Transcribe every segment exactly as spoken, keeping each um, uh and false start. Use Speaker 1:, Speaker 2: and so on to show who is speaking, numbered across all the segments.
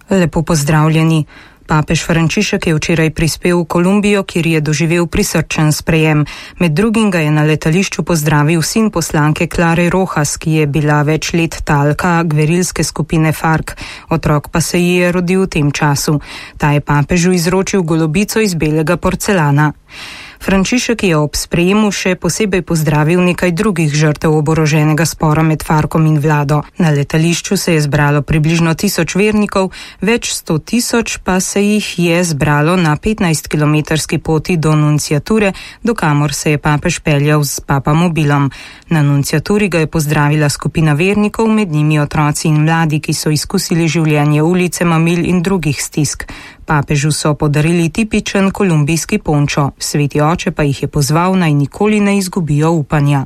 Speaker 1: Lepo pozdravljeni. Papež Frančišek je včeraj prispel v Kolumbijo, kjer je doživel prisrčen sprejem. Med drugim ga je na letališču pozdravil sin poslanke Klare Rojas, ki je bila več let talka gverilske skupine Farc. Otrok pa se ji je rodil v tem času. Ta je papežu izročil golobico iz belega porcelana. Frančišek je ob sprejemu še posebej pozdravil nekaj drugih žrtev oboroženega spora med Farkom in vlado. Na letališču se je zbralo približno tisoč vernikov, več sto tisoč pa se jih je zbralo na petnajstkilometrski poti do nunciature, do kamor se je papež peljal s papamobilom. Na nunciaturi ga je pozdravila skupina vernikov, med njimi otroci in mladi, ki so izkusili življenje ulice, mamil in drugih stisk. Papežu so podarili tipičen kolumbijski pončo, sveti oče pa jih je pozval, naj nikoli ne izgubijo upanja.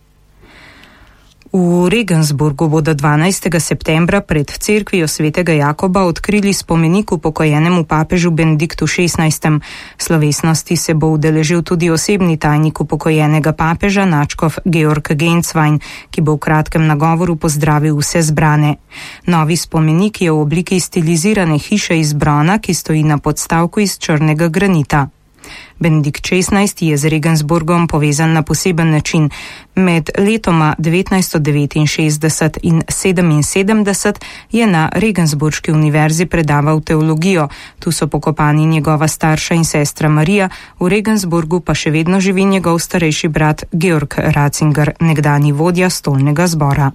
Speaker 1: V Regensburgu bodo dvanajstega septembra pred cerkvijo svetega Jakoba odkrili spomenik upokojenemu papežu Benediktu šestnajstem. Slovesnosti se bo udeležil tudi osebni tajnik upokojenega papeža, nadškof Georg Genswein, ki bo v kratkem nagovoru pozdravil vse zbrane. Novi spomenik je v obliki stilizirane hiše iz brona, ki stoji na podstavku iz črnega granita. Benedikt šestnajsti je z Regensburgom povezan na poseben način. Med letoma devetnajststo devetinšestdeset in sedeminsedemdeset je na Regensburški univerzi predaval teologijo. Tu so pokopani njegova starša in sestra Marija, v Regensburgu pa še vedno živi njegov starejši brat Georg Ratzinger, nekdanji vodja stolnega zbora.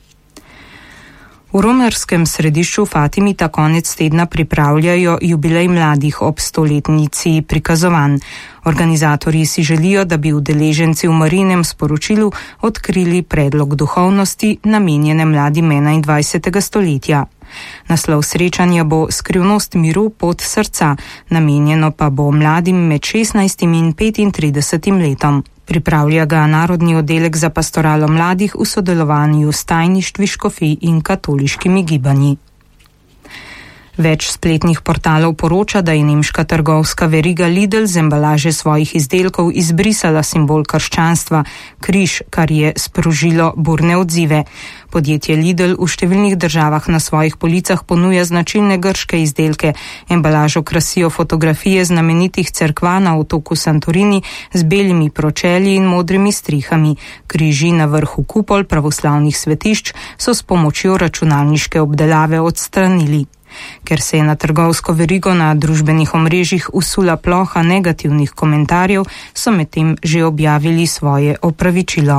Speaker 1: V romarskem središču Fatimi ta konec tedna pripravljajo jubilej mladih ob stoletnici prikazovanj. Organizatorji si želijo, da bi udeleženci v Marinem sporočilu odkrili predlog duhovnosti, namenjene mladim enaindvajsetega stoletja. Naslov srečanja bo Skrivnost miru, pot srca, namenjeno pa bo mladim med šestnajstim in petintridesetim letom. Pripravlja ga Narodni oddelek za pastoralo mladih v sodelovanju s tajništvi škofij in katoliškimi gibanji. Več spletnih portalov poroča, da je nemška trgovska veriga Lidl z embalaže svojih izdelkov izbrisala simbol krščanstva, križ, kar je sprožilo burne odzive. Podjetje Lidl v številnih državah na svojih policah ponuja značilne grške izdelke. Embalažo krasijo fotografije znamenitih cerkva na otoku Santorini z belimi pročelji in modrimi strihami. Križi na vrhu kupol pravoslavnih svetišč so s pomočjo računalniške obdelave odstranili. Ker se je na trgovsko verigo na družbenih omrežjih usula ploha negativnih komentarjev, so medtem že objavili svoje opravičilo.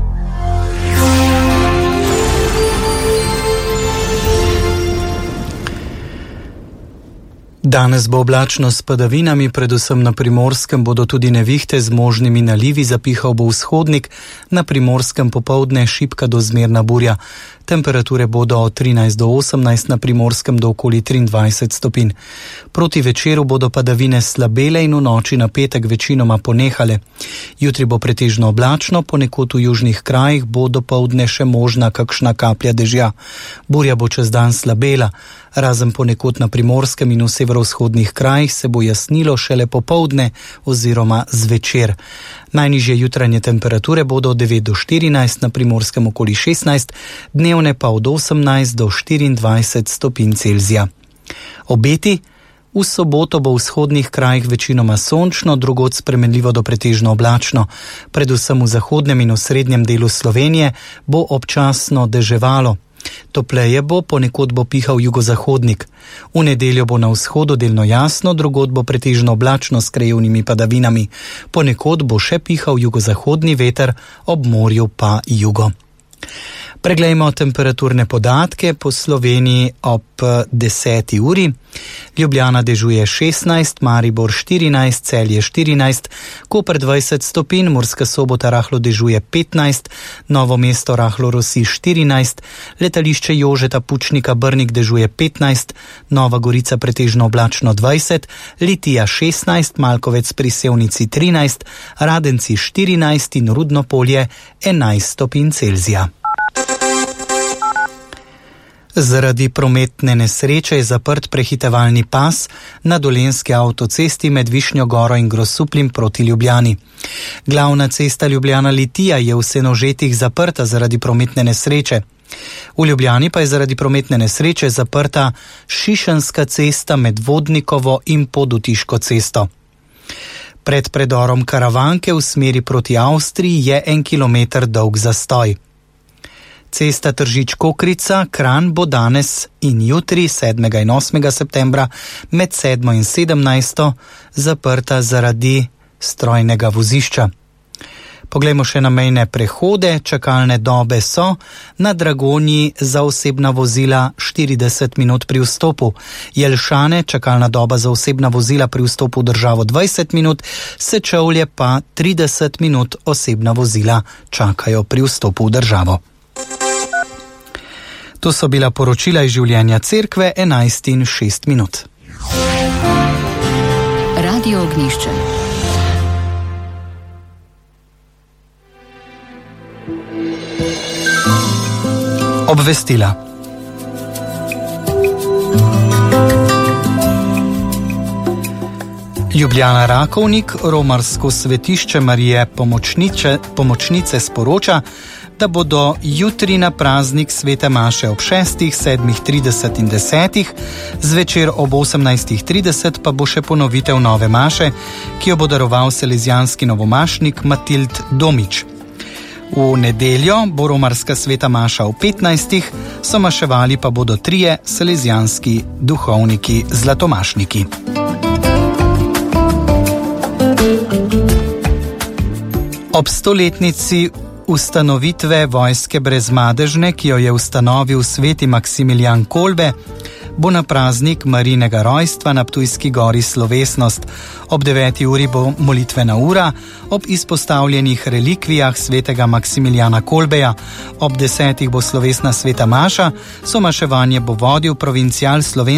Speaker 2: Danes bo oblačno s padavinami, predvsem na Primorskem bodo tudi nevihte z možnimi nalivi, zapihal bo vzhodnik, na Primorskem popoldne šibka do zmerna burja. Temperature bodo od trinajst do osemnajst, na Primorskem do okoli triindvajset stopinj. Proti večeru bodo padavine slabele in v noči na petek večinoma ponehale. Jutri bo pretežno oblačno, ponekod v južnih krajih bo dopoldne še možna kakšna kaplja dežja. Burja bo čez dan slabela. Razen ponekod na Primorskem in v severovzhodnih krajih se bo jasnilo šele popoldne oziroma zvečer. Najnižje jutranje temperature bodo od devet do štirinajst, na Primorskem okoli šestnajst, dnevne pa od osemnajst do štiriindvajset stopinj Celzija. Obeti: v soboto bo v vzhodnih krajih večinoma sončno, drugod spremenljivo do pretežno oblačno. Predvsem v zahodnem in osrednjem delu Slovenije bo občasno deževalo. Topleje bo, ponekod bo pihal jugozahodnik. V nedeljo bo na vzhodu delno jasno, drugod bo pretežno oblačno s krajevnimi padavinami. Ponekod bo še pihal jugozahodni veter, ob morju pa jugo. Preglejmo temperaturne podatke po Sloveniji ob deseti uri. Ljubljana dežuje šestnajst, Maribor štirinajst, Celje štirinajst, Koper dvajset stopinj, Murska Sobota rahlo dežuje petnajst, Novo mesto rahlo rosi štirinajst, letališče Jožeta Pučnika Brnik dežuje petnajst, Nova Gorica pretežno oblačno dvajset, Litija šestnajst, Malkovec pri Sevnici trinajst, Radenci štirinajst in Rudno Polje enajst stopinj Celzija. Zaradi prometne nesreče je zaprt prehitevalni pas na dolenjski avtocesti med Višnjo Goro in Grosupljem proti Ljubljani. Glavna cesta Ljubljana-Litija je v Senožetih zaprta zaradi prometne nesreče. V Ljubljani pa je zaradi prometne nesreče zaprta Šišenska cesta med Vodnikovo in Podutiško cesto. Pred predorom Karavanke v smeri proti Avstriji je en kilometer dolg zastoj. Cesta Tržič-Kokrica, Kranj bo danes in jutri, sedmega in osmega septembra, med sedmo in sedemnajsto zaprta zaradi strojnega vozišča. Poglejmo še na mejne prehode. Čakalne dobe so na Dragonji za osebna vozila štirideset minut pri vstopu. Jelšane, čakalna doba za osebna vozila pri vstopu v državo dvajset minut, Sečovlje pa trideset minut osebna vozila čakajo pri vstopu v državo. To so bila poročila iz življenja cerkve, enajst in šest minut.
Speaker 3: Radio Ognjišče.
Speaker 2: Obvestila. Ljubljana Rakovnik, romarsko svetišče Marije Pomočnice, Pomočnice sporoča, da bodo jutri na praznik svete maše ob šestih, sedmih trideset in desetih, zvečer ob osemnajstih trideset pa bo še ponovitev nove maše, ki jo bo daroval salezijanski novomašnik Matild Domič. V nedeljo bo romarska sveta maša v petnajstih, somaševali pa bodo trije salezijanski duhovniki zlatomašniki. Ob stoletnici ustanovitve vojske brezmadežne, ki jo je ustanovil sveti Maksimilijan Kolbe, bo na praznik Marijinega rojstva na Ptujski gori slovesnost. Ob deveti uri bo molitvena ura, ob izpostavljenih relikvijah svetega Maksimilijana Kolbeja. Ob desetih bo slovesna sveta maša, somaševanje bo vodil provincial Slovenije